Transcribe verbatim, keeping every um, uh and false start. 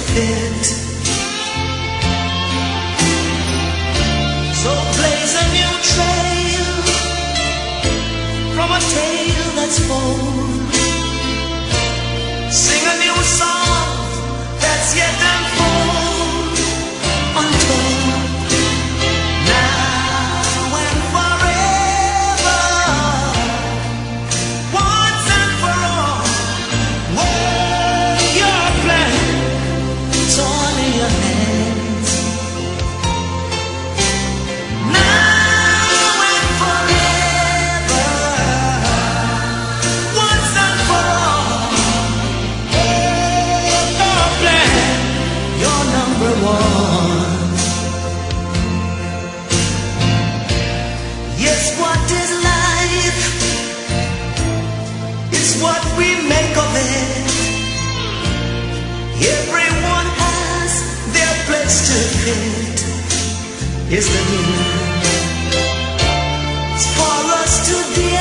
fit. So blaze a new trail from a tale that's old. Sing a new song that's yet unfold, untold. Now and forever, once and for all, work your plan, it's all in your hands. Now and forever, once and for all, work your plan, you're number one. Yes, what is life? It's what we make of it. Everyone has their place to fit. It's the new. It's for us to deal.